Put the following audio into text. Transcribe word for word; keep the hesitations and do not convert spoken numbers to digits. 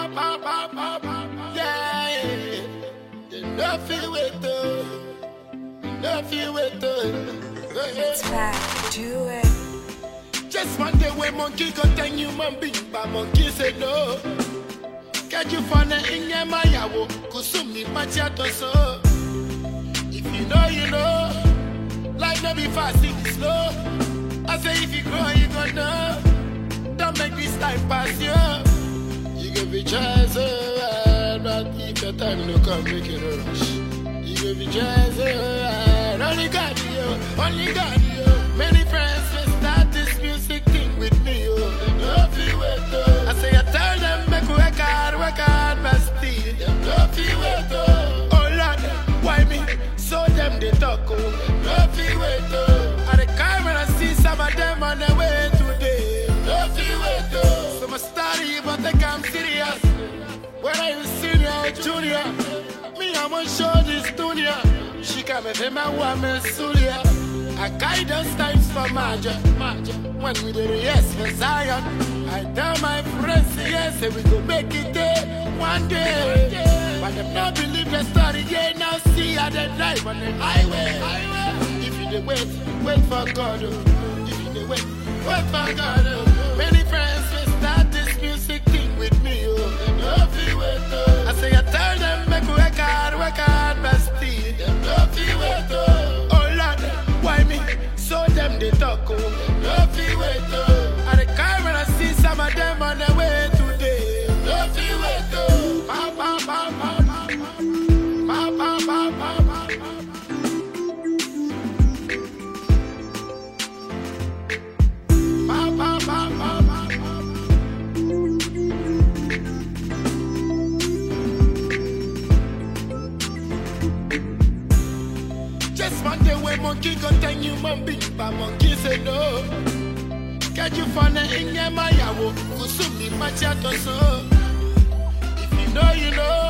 Yeah, you know feel with the, you know feel with the. It's back, do it. Just one day when monkey got ten human being, but monkey said no. Can you find it in your mayawo? Kusumi machiato so. If you know, you know. Life no be fast, it's slow. I say if you grow, you gonna know. Don't make this time pass you. You give me chance, uh, but if your time no come, make it a rush. You give me chance, uh, only God you, only God you. Many friends will start this music thing with me, oh. They don't feel it, though. I say I tell them make work hard, work hard, but still they don't feel it, though. Oh Lord, why me? So them they talk, oh. They don't feel it, though. At the car when I see some of them on their way today. They don't feel it, though. So my story, but they come serious. Whether you senior or junior, me I'm gonna show this dunya. She come with him and woman Sulia. I guidance times for Maja, Maja. When we did it, yes, for Zion. I tell my friends, yes, we go make it there one day. But them not believe the story, yeah, now see how they drive on the highway. If you dey wait, wait for God. Oh. If you dey wait, wait for God. Oh. Many friends will start this music thing with me. Oh. They don't feel it, oh. I say I tell them make work hard, work hard, but still they don't feel it, oh. Oh Lord, why me? So them they talk, oh. They don't feel it, oh. At the car when I see some of them on their way today. They don't feel it, oh. Ba, ba, ba, ba, ba, ba, ba, ba, ba, ba, ba. Ba, ba, ba, ba, ba. Just one day when monkey got ten human being, but monkey say no. Can you find it in your mayawo? Kusumi machiato so. If you know, you know.